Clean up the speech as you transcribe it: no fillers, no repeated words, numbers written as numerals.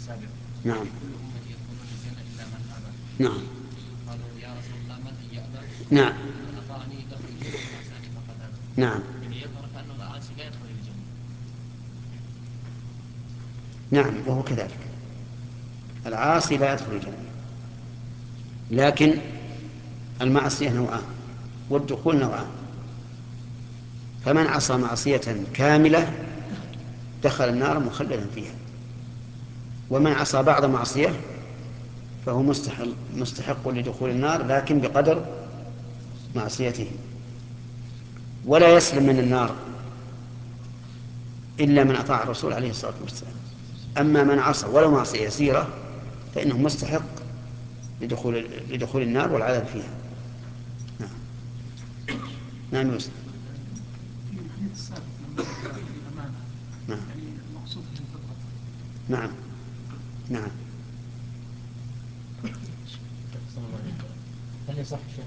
السابق. نعم. كل أمتي يدخلون الجنة إلا من أبى. نعم. قالوا يا رسول الله من يأبى؟ نعم. من أطاعني دخل الجنة ومن عصاني فقد أبى. نعم. يعني يظهر كأنه العاصي لا يدخل الجنة. نعم، وهو كذلك، العاصي لا يدخل الجنة، لكن المعصية نوعان والدخول نوعان. فمن عصى معصية كاملة دخل النار مخلدا فيها، ومن عصى بعض معصية فهو مستحق لدخول النار لكن بقدر معصيته، ولا يسلم من النار إلا من أطاع الرسول عليه الصلاة والسلام. أما من عصى ولو معصية يسيرة فإنه مستحق لدخول النار والعذاب فيها. نعم. نعم يوسف. في الحديث السابق لما ذكر الأمانة، نعم. يعني المقصود به الفطرة. نعم. نعم. هل يصح